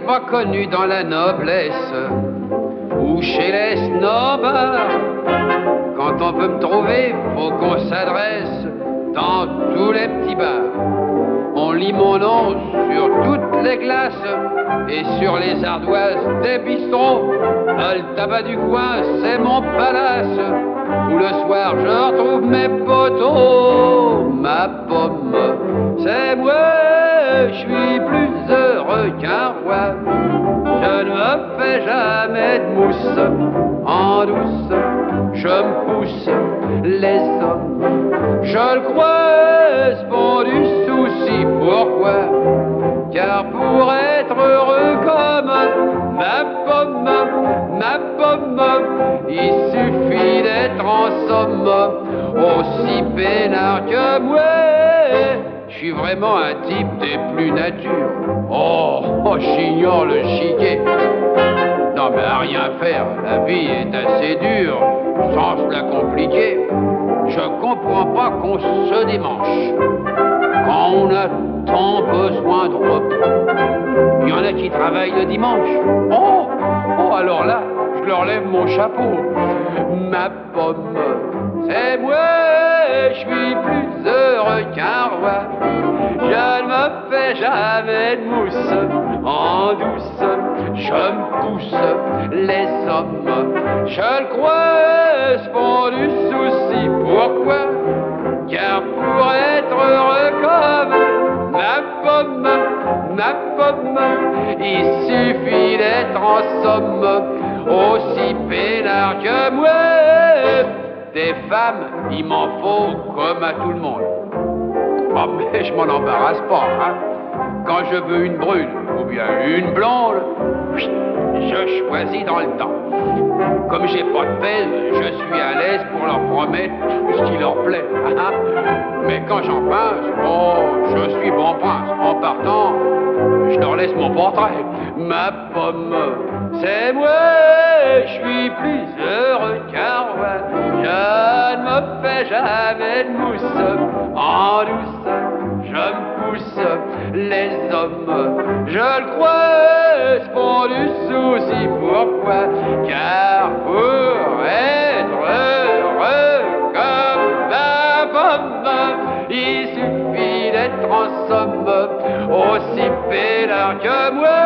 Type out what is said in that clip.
pas connu dans la noblesse ou chez les snobs. Quand on peut me trouver, faut qu'on s'adresse dans tous les petits bars. On lit mon nom sur toutes les glaces et sur les ardoises des bistrots. Le tabac du coin, c'est mon palace, où le soir je retrouve mes poteaux. Ma pomme, c'est moi, je suis plus heureux qu'un roi. Je ne me fais jamais de mousse en douce. Je me pousse les hommes, je le crois, font du souci. Pourquoi? Car pour être heureux comme ma pomme, il suffit d'être en somme aussi peinard que moi. Je suis vraiment un type des plus natures. Oh, j'ignore le chiquet. Non mais à rien faire, la vie est assez dure, sans se la compliquer. Je comprends pas qu'on se démanche quand on a tant besoin de repos. Il y en a qui travaillent le dimanche. Oh, alors là, je leur lève mon chapeau. Ma pomme, c'est moi, je suis plus heureux qu'un roi. Je ne me fais jamais de mousse en douce. Je me pousse les hommes, je le crois, font du souci. Pourquoi? Car pour être heureux comme ma pomme, il suffit d'être en somme aussi peinard que moi. Des femmes, il m'en faut comme à tout le monde. Oh, mais je m'en embarrasse pas, hein. Quand je veux une brune ou bien une blonde, je choisis dans le temps. Comme j'ai pas de pèse, je suis à l'aise pour leur promettre tout ce qui leur plaît. Mais quand j'en pince, je suis bon prince. En partant, je leur laisse mon portrait. Ma pomme, c'est moi, je suis plus heureux qu'un roi. Je ne me fais jamais de mousse en douce. Je me pousse les hommes, je le crois, font du souci. Pourquoi? Car pour être heureux comme ma pomme, il suffit d'être en somme aussi peinard que moi.